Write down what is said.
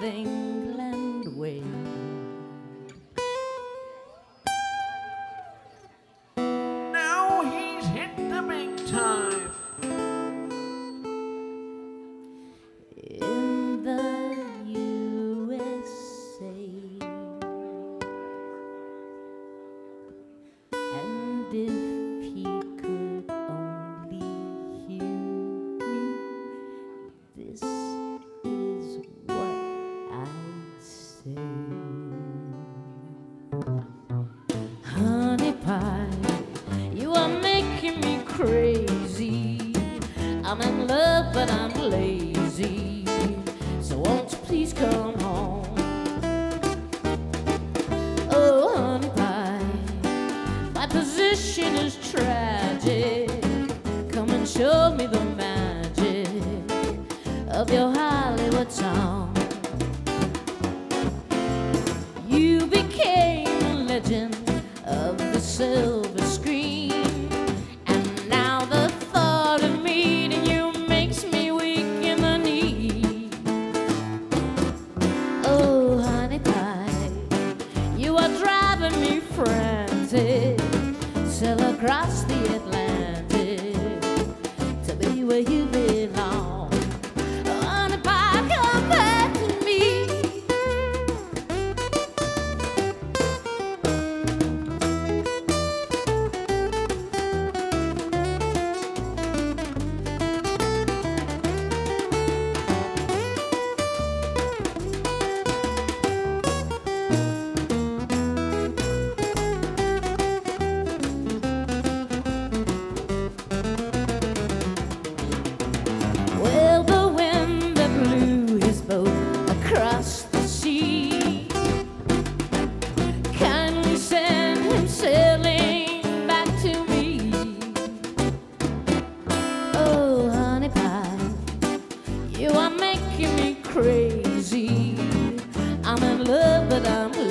England way. Now he's hit the big time. In the USA. And if he could only hear me, this is what I'd say. Honey pie, you are making me crazy. I'm in love, but I'm lazy. So won't you please come home? Oh, honey pie, my position is tragic. Come and show me the magic of your Hollywood song. You became a legend of the silver screen, and now the thought of meeting you makes me weak in the knee. Oh, honey pie, you are driving me frantic. Sail across the Atlantic to be where you belong. Oh, honey pie, come back to me. Well, the wind that blew his boat across the sea kindly sent him sailing back to me. Oh, honey pie, you are making me crazy. I'm in love, but I'm